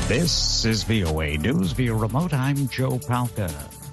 This is VOA News via remote. I'm Joe Palca.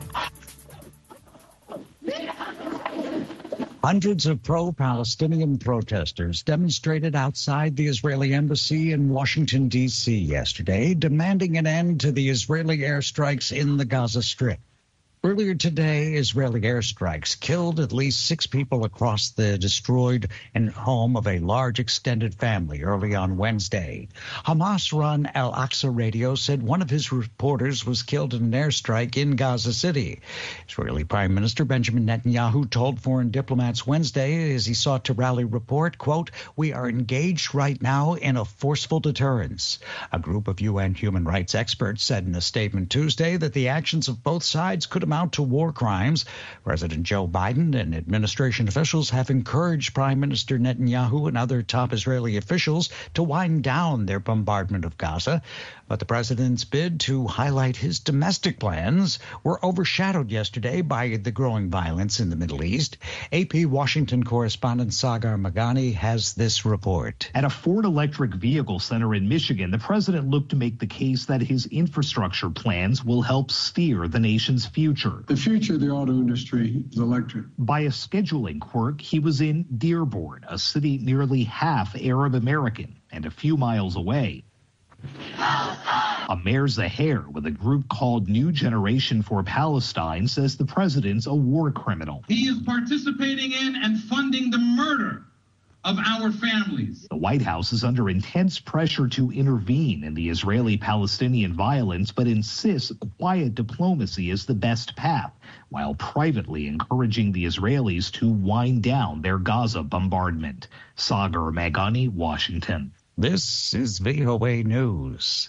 Hundreds of pro-Palestinian protesters demonstrated outside the Israeli embassy in Washington, D.C. yesterday, demanding an end to the Israeli airstrikes in the Gaza Strip. Earlier today, Israeli airstrikes killed at least 6 people across the destroyed home of a large extended family early on Wednesday. Hamas-run Al-Aqsa Radio said one of his reporters was killed in an airstrike in Gaza City. Israeli Prime Minister Benjamin Netanyahu told foreign diplomats Wednesday as he sought to rally report, quote, "We are engaged right now in a forceful deterrence." A group of UN human rights experts said in a statement Tuesday that the actions of both sides could amount to war crimes. President Joe Biden and administration officials have encouraged Prime Minister Netanyahu and other top Israeli officials to wind down their bombardment of Gaza. But the president's bid to highlight his domestic plans were overshadowed yesterday by the growing violence in the Middle East. AP Washington correspondent Sagar Meghani has this report. At a Ford Electric Vehicle Center in Michigan, the president looked to make the case that his infrastructure plans will help steer the nation's future. The future of the auto industry is electric. By a scheduling quirk, he was in Dearborn, a city nearly half Arab American and a few miles away. Amer Zaher, with a group called New Generation for Palestine, says the president's a war criminal. He is participating in and funding the murder of our families. The White House is under intense pressure to intervene in the Israeli-Palestinian violence, but insists quiet diplomacy is the best path, while privately encouraging the Israelis to wind down their Gaza bombardment. Sagar Meghani, Washington. This is VOA News.